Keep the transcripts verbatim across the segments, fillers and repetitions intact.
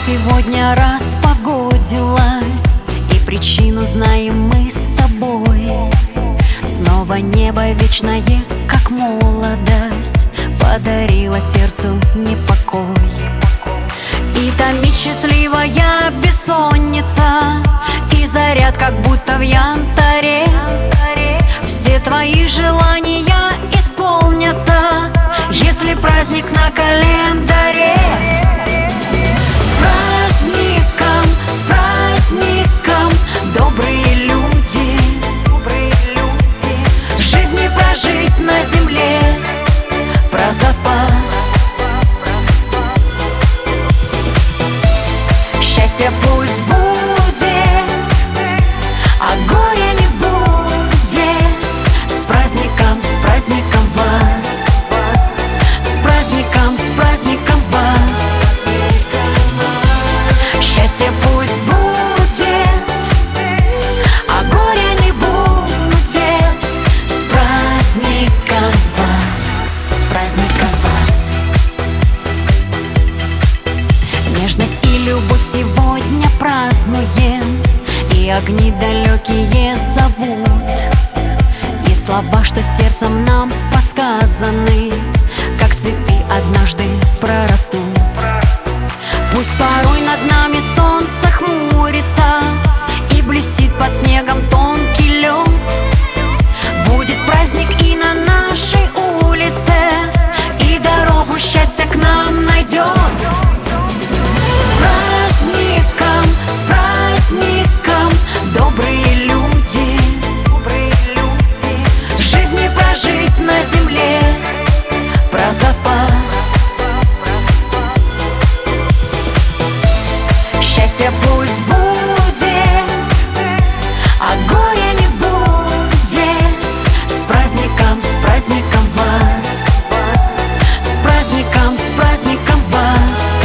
сегодня распогодилась, и причину знаем мы с тобой. Снова небо вечное, как молодость, подарила сердцу непокой. И томит счастливая бессонница, и заряд как будто в янтаре. Все твои желания исполнятся, если праздник на календаре. С праздником, с праздником, добрые люди, жизни прожить на земле про запас. Счастье пусть будет, а горя не будет. С праздником, с праздником вас, с праздником, с праздником вас. Счастье пусть будет, а горя не будет. С праздником вас, с праздником вас. Нежность и любовь сегодня празднуем, и огни далекие зовут. И слова, что сердцем нам подсказаны, как цветы однажды прорастут. Пусть порой над нами солнце хмурится, и блестит под снегом тонкий лед. Будет праздник и на нашей улице, и дорогу счастья к нам найдет. С праздником, с праздником, добрые люди, жизни прожить на земле про запас. Счастье пусть будет, а горя не будет. С праздником, с праздником вас, с праздником, с праздником вас.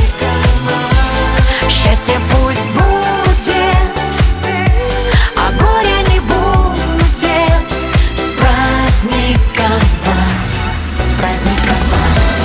Счастье пусть будет, а горя не будет. С праздником вас, с праздником вас.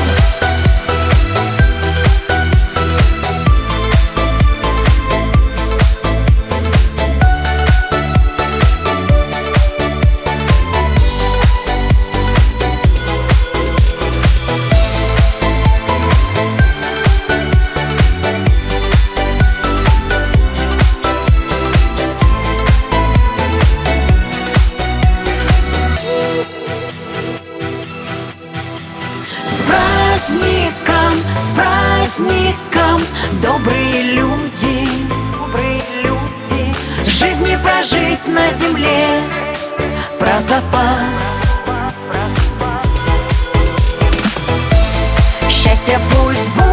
С праздником, с праздником, добрые люди, жизни прожить на земле про запас. Счастье пусть будет.